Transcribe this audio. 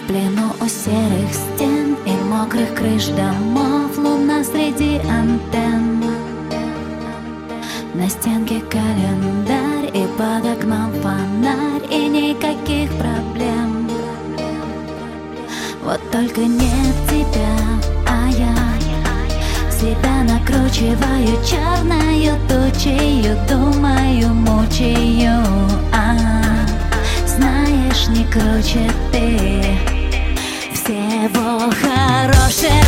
В плену у серых стен и мокрых крыш домов, луна среди антенн. На стенке календарь и под окном фонарь, и никаких проблем. Вот только нет тебя, а я себя накручиваю черною тучею, думаю, мучаю. Знаешь, не круче ты. Всего хорошего.